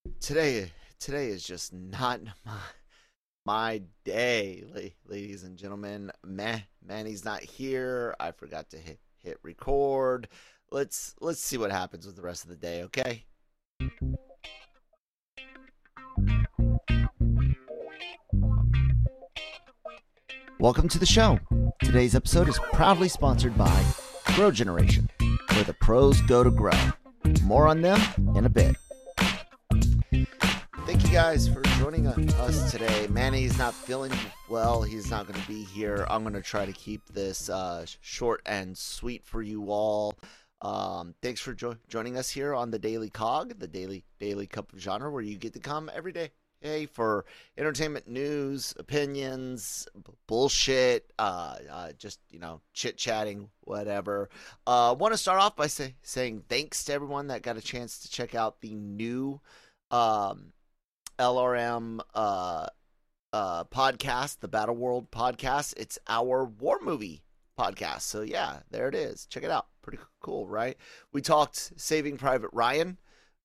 Today is just not my day, ladies and gentlemen. Manny's not here. I forgot to hit record. Let's see what happens with the rest of the day, okay? Welcome to the show. Today's episode is proudly sponsored by Grow Generation, where the pros go to grow. More on them in a bit. Thank you guys for joining us today. Manny's not feeling well. He's not going to be here. I'm going to try to keep this short and sweet for you all. Thanks for joining us here on the Daily Cog, the daily cup of genre, where you get to come every day. Hey, for entertainment news, opinions, bullshit, just chit-chatting, whatever. Want to start off by saying thanks to everyone that got a chance to check out the new LRM podcast, the Battle World podcast. It's our war movie podcast. So yeah, there it is. Check it out. Pretty cool, right? We talked Saving Private Ryan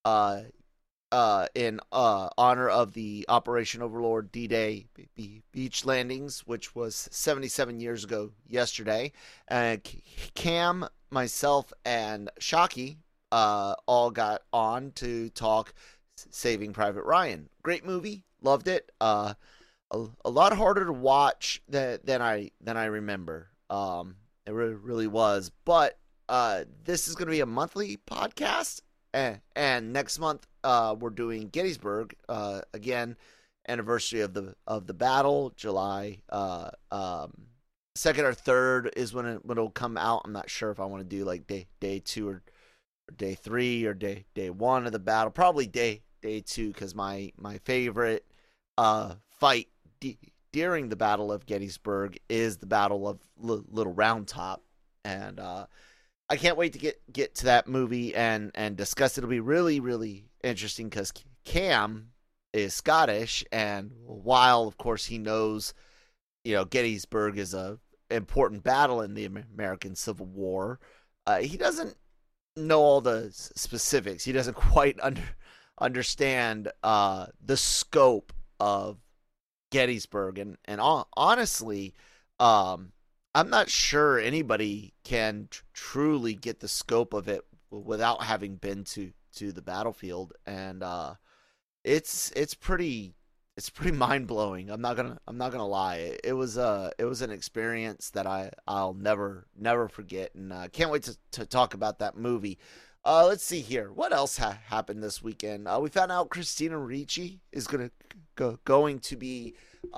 in honor of the Operation Overlord D-Day beach landings, which was 77 years ago yesterday. Cam, myself, and Shockey all got on to talk Saving Private Ryan. Great movie, loved it. A lot harder to watch than I remember. It really was. But this is going to be a monthly podcast, and next month we're doing Gettysburg again. Anniversary of the battle, July 2nd or 3rd is when it'll come out. I'm not sure if I want to do like day 2 or day 3 or day 1 of the battle. Probably day 2, because my favorite fight during the Battle of Gettysburg is the Battle of Little Round Top, and I can't wait to get to that movie and discuss it. It'll be really interesting because Cam is Scottish, and while of course he knows Gettysburg is a important battle in the American Civil War, he doesn't know all the specifics. He doesn't quite understand the scope of Gettysburg, and honestly, I'm not sure anybody can truly get the scope of it without having been to the battlefield, and it's pretty mind blowing. I'm not gonna lie. It was an experience that I'll never forget, and can't wait to talk about that movie. Let's see here. What else happened this weekend? We found out Christina Ricci is going to be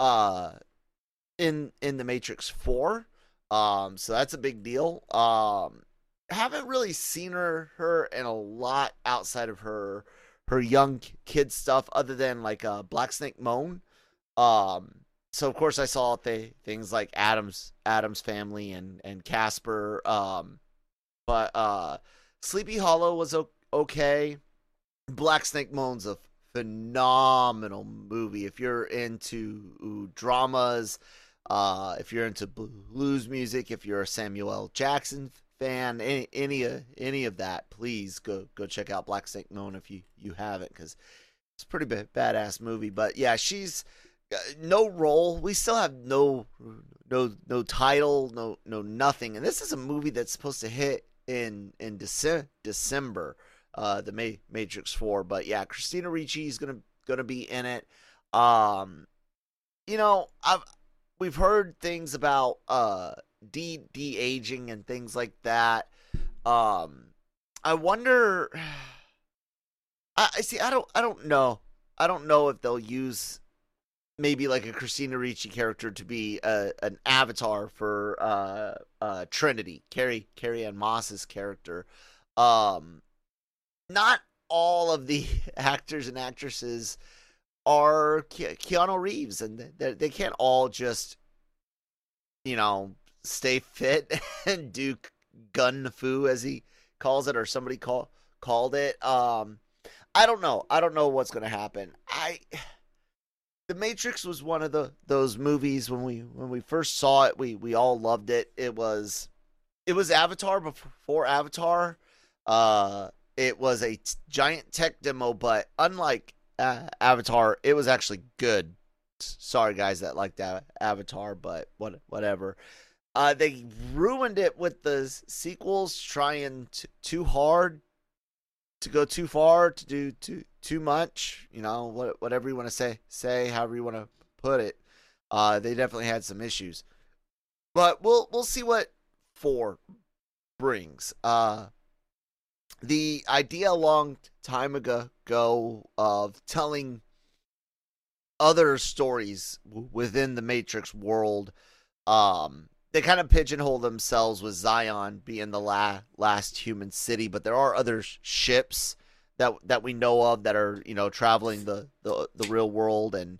in the Matrix 4. So that's a big deal. Haven't really seen her in a lot outside of her young kid stuff, other than like Black Snake Moan. So of course I saw things like Adam's Family and Casper. But Sleepy Hollow was okay. Black Snake Moan's a phenomenal movie. If you're into dramas, if you're into blues music, if you're a Samuel L. Jackson fan, any of that, please go check out Black Snake Moan if you haven't, because it's a pretty badass movie. But yeah, she's no role. We still have no title, no nothing. And this is a movie that's supposed to hit in December, the Matrix 4. But yeah, Christina Ricci is gonna be in it. We've heard things about de-aging and things like that. I wonder. I see. I don't know. I don't know if they'll use maybe like a Christina Ricci character to be an avatar for Trinity, Carrie Ann Moss's character. Not all of the actors and actresses are Keanu Reeves, and they can't all just stay fit and do gun fu, as he calls it, or somebody called it. I don't know what's gonna happen. The Matrix was one of those movies when we first saw it, we all loved it. It was Avatar before Avatar. It was a giant tech demo, but unlike Avatar. It was actually good. Sorry, guys that liked Avatar, but whatever. They ruined it with the sequels, trying too hard to go too far, to do too much. You know, whatever you want to say, however you want to put it. They definitely had some issues, but we'll see what 4 brings. The idea a long time ago of telling other stories within the Matrix world. They kind of pigeonhole themselves with Zion being the last human city, but there are other ships that we know of that are, you know, traveling the real world, and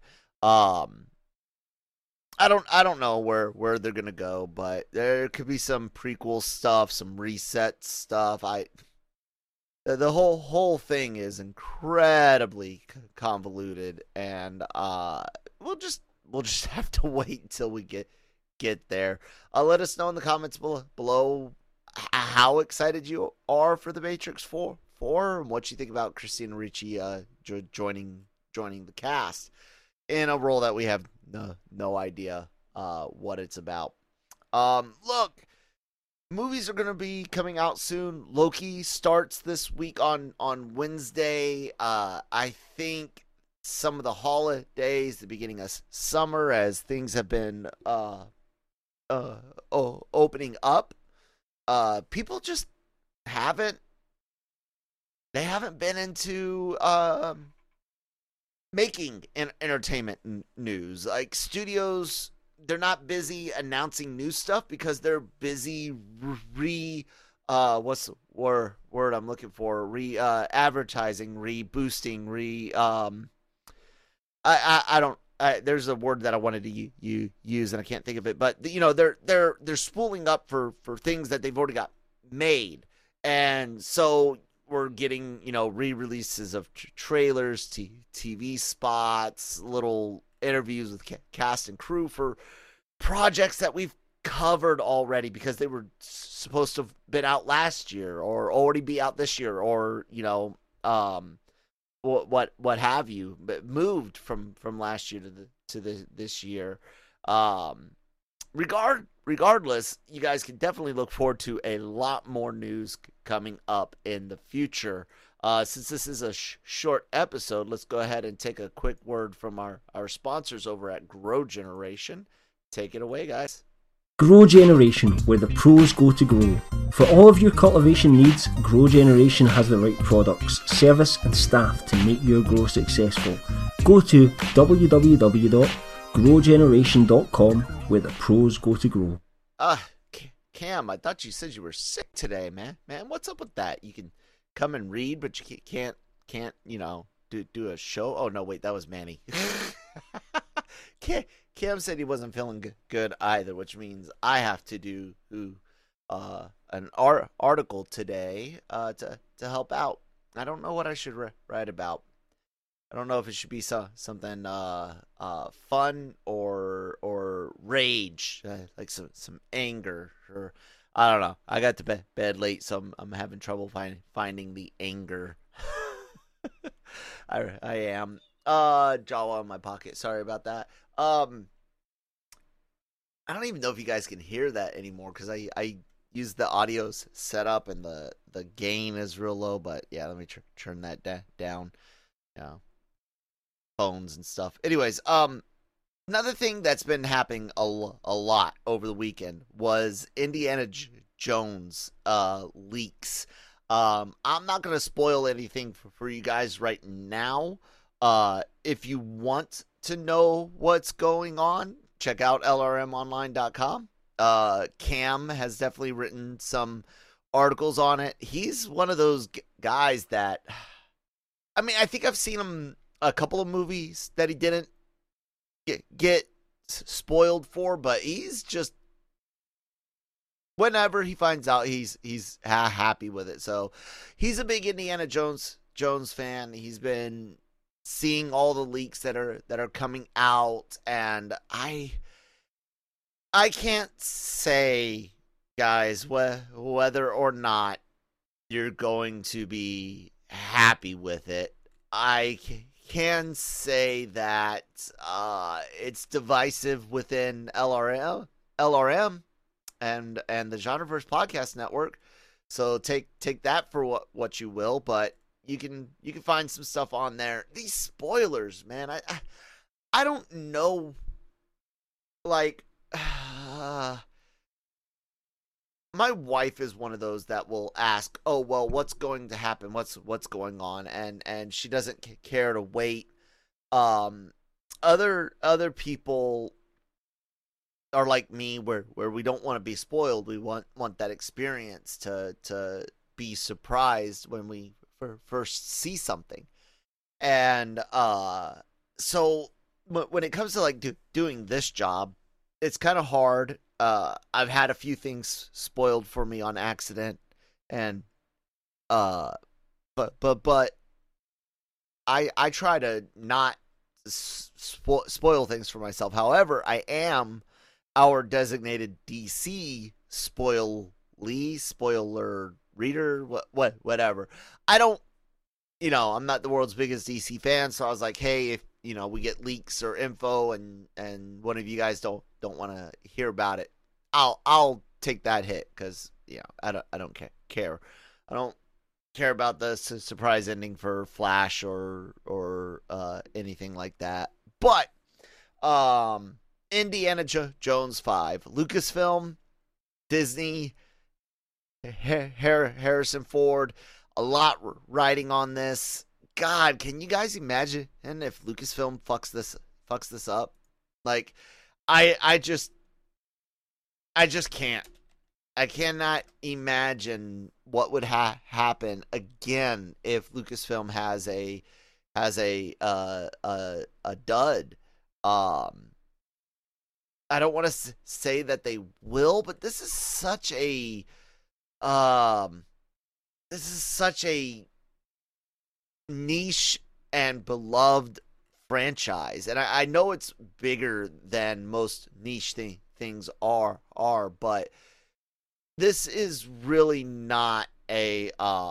I don't know where they're gonna go, but there could be some prequel stuff, some reset stuff. The whole thing is incredibly convoluted, and we'll just have to wait until we get there. Let us know in the comments below how excited you are for the Matrix 4 and what you think about Christina Ricci joining the cast in a role that we have no idea what it's about. Look, movies are going to be coming out soon. Loki starts this week on Wednesday. I think some of the holidays, the beginning of summer, as things have been opening up, people just haven't been into making entertainment news. Like, studios, they're not busy announcing new stuff because they're busy what's the word I'm looking for? Advertising, boosting, I don't. There's a word that I wanted to use and I can't think of it, but you know, they're spooling up for things that they've already got made, and so we're getting, you know, re-releases of trailers, TV spots, little interviews with cast and crew for projects that we've covered already because they were supposed to have been out last year or already be out this year, or, you know, what have you, but moved from last year to this year. Regardless, you guys can definitely look forward to a lot more news coming up in the future. Since this is a short episode, let's go ahead and take a quick word from our sponsors over at Grow Generation. Take it away, guys. Grow Generation, where the pros go to grow. For all of your cultivation needs, Grow Generation has the right products, service and staff to make your grow successful. Go to www.growgeneration.com, where the pros go to grow. Cam, I thought you said you were sick today, man. Man, what's up with that? You can come and read, but you can't, you know, do a show? Oh, no, wait, that was Manny. Cam said he wasn't feeling good either, which means I have to do an article today to help out. I don't know what I should write about. I don't know if it should be something fun or rage, like some anger, or I don't know. I got to bed late, so I'm having trouble finding the anger. I am. Jawa in my pocket. Sorry about that. I don't even know if you guys can hear that anymore because I use the audio setup and the gain is real low. But yeah, let me turn that down. Yeah, phones and stuff. Anyways, another thing that's been happening a lot over the weekend was Indiana Jones leaks. I'm not gonna spoil anything for you guys right now. If you want to know what's going on, check out lrmonline.com. Cam has definitely written some articles on it. He's one of those guys that, I mean, I think I've seen him a couple of movies that he didn't get spoiled for, but he's just, whenever he finds out, he's happy with it. So he's a big Indiana Jones fan. He's been seeing all the leaks that are coming out, and I can't say, guys, whether or not you're going to be happy with it. I can say that it's divisive within LRM and the Genreverse Podcast Network. So take that for what you will, but you can find some stuff on there. These spoilers, man, I don't know, like. My wife is one of those that will ask, "Oh, well, what's going to happen? What's going on?" And she doesn't care to wait. Other people are like me, where we don't want to be spoiled. We want that experience to be surprised when we first see something. And so when it comes to like doing this job, it's kind of hard. I've had a few things spoiled for me on accident, and but I try to not spoil things for myself. However, I am our designated DC spoiler reader, whatever. I don't, I'm not the world's biggest DC fan, so I was like, hey, if we get leaks or info, and one of you guys don't want to hear about it, I'll take that hit, because I don't care. I don't care about the surprise ending for Flash or anything like that. But Indiana Jones 5, Lucasfilm, Disney, Harrison Ford, a lot riding on this. God, can you guys imagine if Lucasfilm fucks this up? Like, I just can't. I cannot imagine what would happen again if Lucasfilm has a dud. I don't want to say that they will, but this is such a niche and beloved franchise, and I know it's bigger than most niche things are, but this is really not a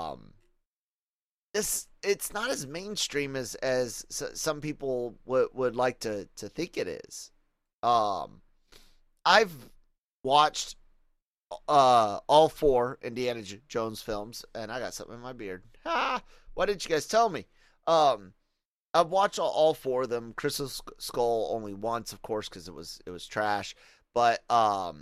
it's not as mainstream as some people would like to think it is. I've watched all 4 Indiana Jones films, and I got something in my beard. Why didn't you guys tell me? I've watched all 4 of them. Crystal Skull only once, of course, because it was trash. But I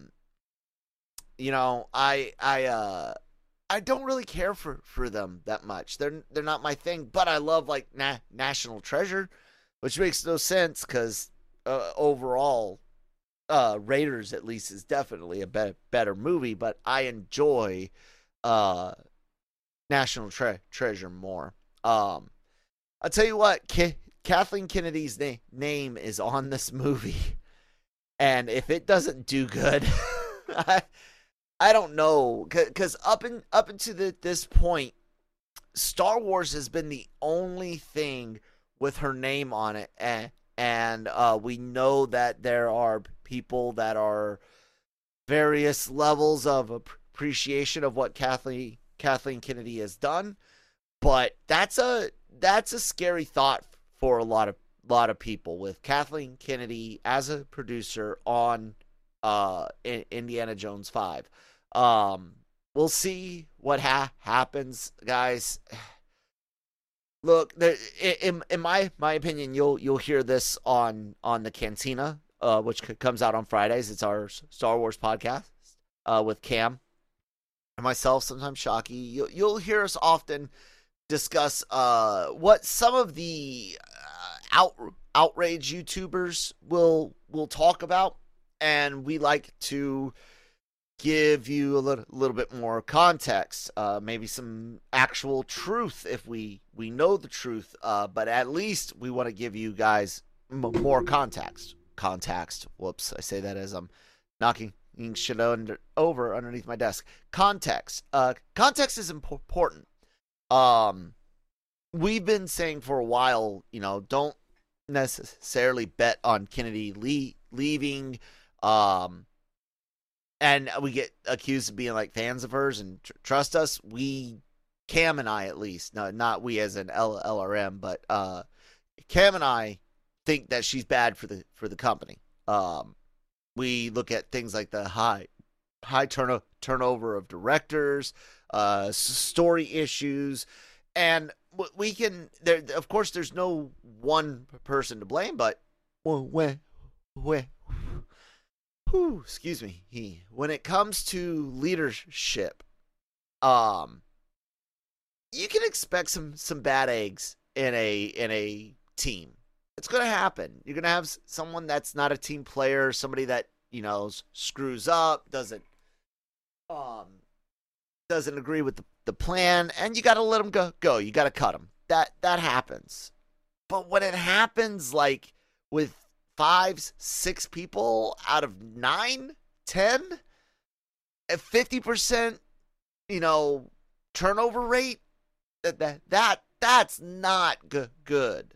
don't really care for them that much. They're not my thing. But I love like National Treasure, which makes no sense because overall, Raiders at least is definitely a better movie. But I enjoy National Treasure more. I'll tell you what, Kathleen Kennedy's name is on this movie. And if it doesn't do good, I don't know, because up until this point, Star Wars has been the only thing with her name on it, and we know that there are people that are various levels of appreciation of what Kathleen Kennedy has done, but that's a scary thought for a lot of people, with Kathleen Kennedy as a producer on Indiana Jones 5. We'll see what happens, guys. Look, in my opinion, you'll hear this on the Cantina, which comes out on Fridays. It's our Star Wars podcast with Cam and myself, sometimes Shockey. You'll hear us often discuss what some of the outrage YouTubers will talk about, and we like to give you a little bit more context, maybe some actual truth if we know the truth, but at least we want to give you guys more context. Whoops, I say that as I'm knocking shit over underneath my desk. Context is important. We've been saying for a while, don't necessarily bet on Kennedy leaving, and we get accused of being like fans of hers, and trust us, Cam and I at least, no, not we as an LRM, but Cam and I think that she's bad for the company. We look at things like the high turnover of directors, story issues, and we can. There, of course, there's no one person to blame, but when excuse me, when it comes to leadership, you can expect some bad eggs in a team. It's going to happen. You're going to have someone that's not a team player, somebody that, screws up, um doesn't agree with the plan, and you got to let them go. You got to cut them. That happens. But when it happens like with 5, 6 people out of 9, 10, at 50%, turnover rate, that's not good.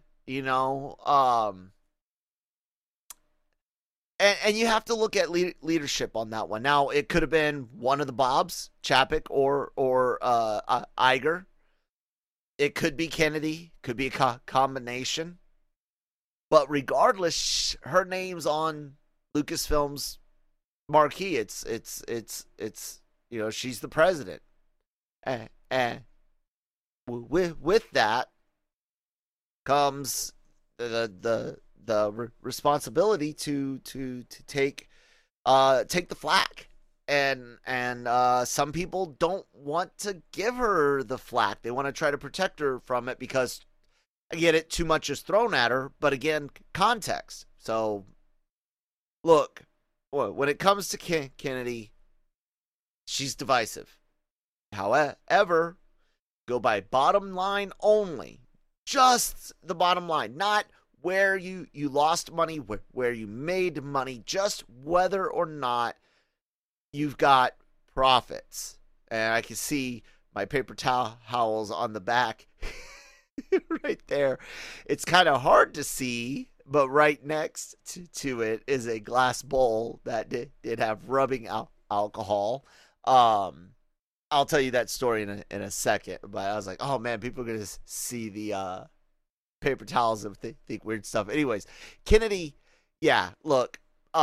And you have to look at leadership on that one. Now, it could have been one of the Bobs, Chapek or Iger. It could be Kennedy, could be a combination. But regardless, her name's on Lucasfilm's marquee. It's she's the president. And with that comes the responsibility to take the flack, and some people don't want to give her the flack. They want to try to protect her from it because, I get it, too much is thrown at her, but again, context. So look, when it comes to Kennedy, she's divisive. However, go by bottom line only, just the bottom line, not where you lost money, where you made money, just whether or not you've got profits. And I can see my paper towels on the back right there. It's kind of hard to see, but right next to it is a glass bowl that did have rubbing alcohol. I'll tell you that story in a second, but I was like, oh man, people are going to see the paper towels and think weird stuff. Anyways, Kennedy, yeah, look,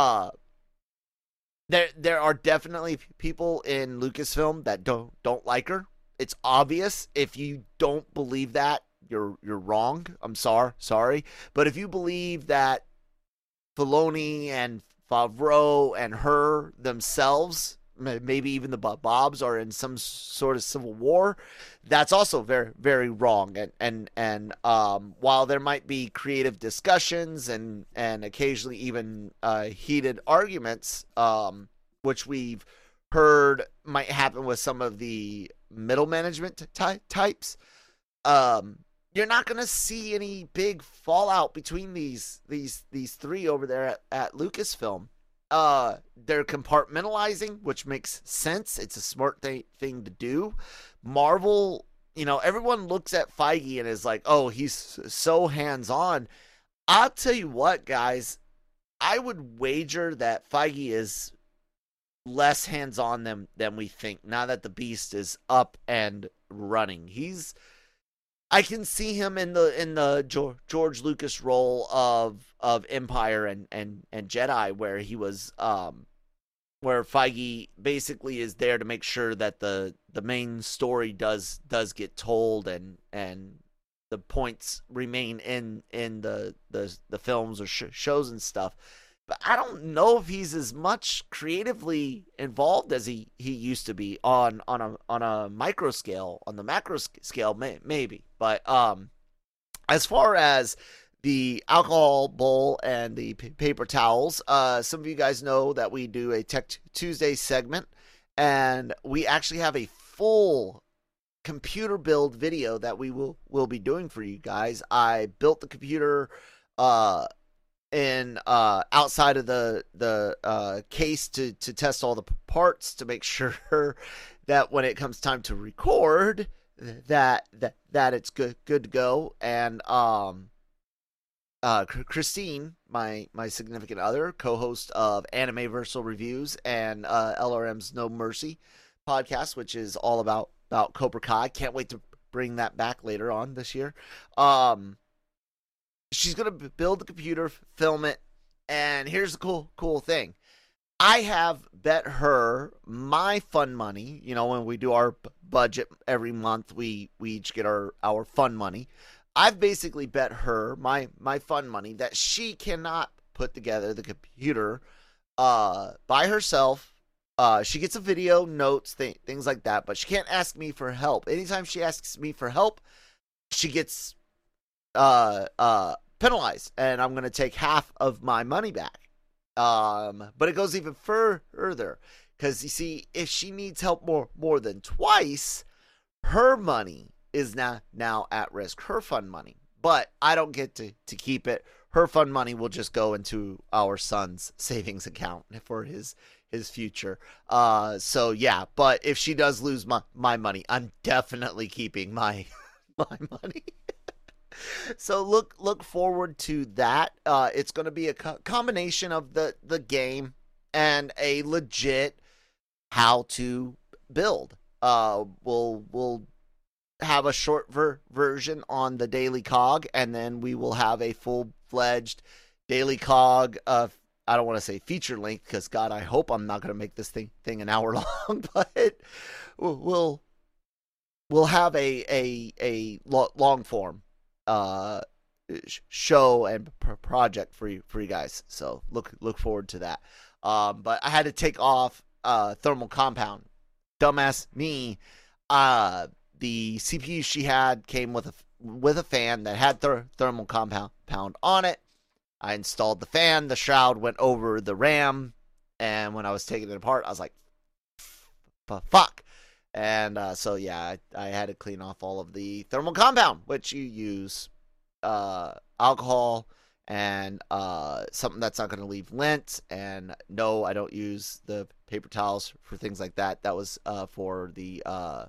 there are definitely people in Lucasfilm that don't like her. It's obvious. If you don't believe that, you're wrong. I'm sorry. But if you believe that Filoni and Favreau and her themselves, maybe even the Bobs, are in some sort of civil war, that's also very, very wrong. And while there might be creative discussions and occasionally even heated arguments, which we've heard might happen with some of the middle management types, you're not going to see any big fallout between these three over there at Lucasfilm. They're compartmentalizing, which makes sense. It's a smart thing to do. Marvel, everyone looks at Feige and is like, oh, he's so hands-on. I'll tell you what, guys, I would wager that Feige is less hands-on than we think now that the beast is up and running. I can see him in the George Lucas role of Empire and Jedi, where he was where Feige basically is there to make sure that the main story does get told and the points remain in the films or shows and stuff. But I don't know if he's as much creatively involved as he used to be on a micro scale. On the macro scale, maybe. But as far as the alcohol bowl and the paper towels, some of you guys know that we do a Tech Tuesday segment, and we actually have a full computer build video that we will be doing for you guys. I built the computer in outside of the case to test all the parts to make sure that when it comes time to record that it's good to go. And Christine, my significant other, co-host of Animeversal Reviews and LRM's No Mercy podcast, which is all about Cobra Kai. Can't wait to bring that back later on this year. she's gonna build the computer, film it, and here's the cool thing. I have bet her my fun money. You know, when we do our budget every month, we each get our fun money. I've basically bet her my fun money that she cannot put together the computer by herself. She gets a video, notes, things like that, but she can't ask me for help. Anytime she asks me for help, she gets penalized, and I'm going to take half of my money back. But it goes even further, because you see, if she needs help more than twice, her money is now at risk, her fund money. But I don't get to keep it. Her fund money will just go into our son's savings account for his future. So yeah, but if she does lose my money, I'm definitely keeping my money. So look forward to that. It's going to be a combination of the game and a legit how to build. We'll have a short version on the Daily Cog, and then we will have a full-fledged Daily Cog. I don't want to say feature length, because God, I hope I'm not going to make this thing an hour long, but we'll have a long form show and project for you guys. So look forward to that. But I had to take off thermal compound. Dumbass me. The CPU she had came with a fan that had thermal compound on it. I installed the fan. The shroud went over the RAM, and when I was taking it apart, I was like, "Fuck!" And so yeah, I had to clean off all of the thermal compound, which you use alcohol and something that's not going to leave lint. And no, I don't use the paper towels for things like that. That was for the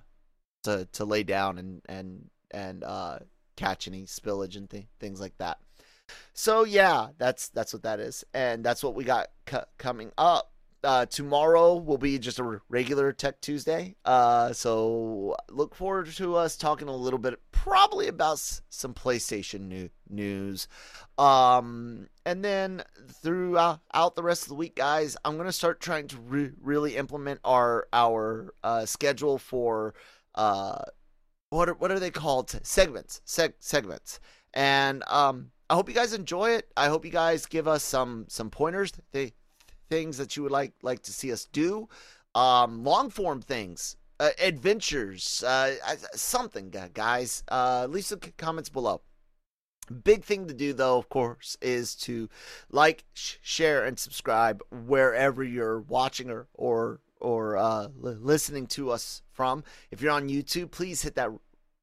to lay down and catch any spillage and things like that. So yeah, that's what that is, and that's what we got coming up. Tomorrow will be just a regular Tech Tuesday. So look forward to us talking a little bit, probably about some PlayStation news. And then throughout the rest of the week, guys, I'm gonna start trying to really implement our schedule for what are they called? Segments. And I hope you guys enjoy it. I hope you guys give us some pointers. Things that you would like to see us do, long form things, adventures, something, guys. Leave some comments below. Big thing to do, though, of course, is to like, share, and subscribe wherever you're watching or listening to us from. If you're on YouTube, please hit that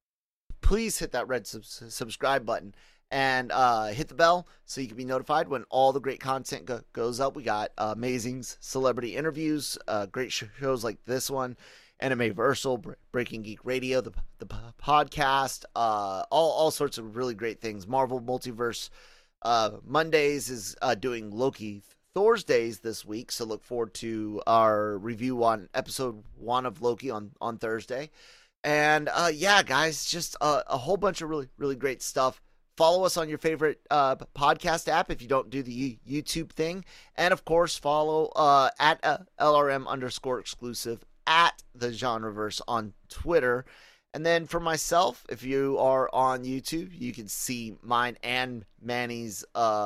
red subscribe button. And hit the bell so you can be notified when all the great content goes up. We got amazing celebrity interviews, great shows like this one, Anime Versal, Breaking Geek Radio, the podcast, all sorts of really great things. Marvel Multiverse Mondays is doing Loki Thursdays this week, so look forward to our review on episode 1 of Loki on Thursday. And yeah, guys, just a whole bunch of really great stuff. Follow us on your favorite podcast app if you don't do the YouTube thing. And, of course, follow at LRM_exclusive at the Genreverse on Twitter. And then for myself, if you are on YouTube, you can see mine and Manny's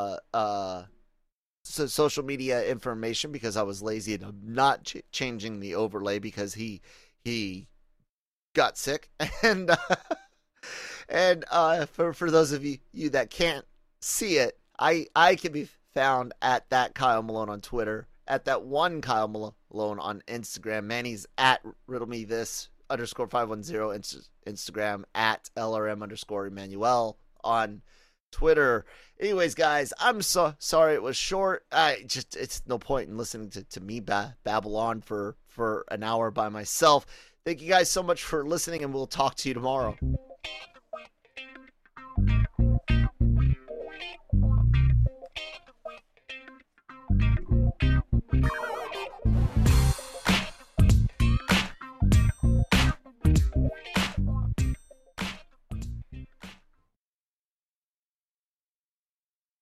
social media information, because I was lazy and I'm not changing the overlay because he got sick. And for those of you that can't see it, I can be found at that Kyle Malone on Twitter, at that one Kyle Malone on Instagram. Manny's at riddleme_510 Instagram, at LRM_Emmanuel on Twitter. Anyways, guys, I'm so sorry it was short. It's no point in listening to me babble on for an hour by myself. Thank you guys so much for listening, and we'll talk to you tomorrow.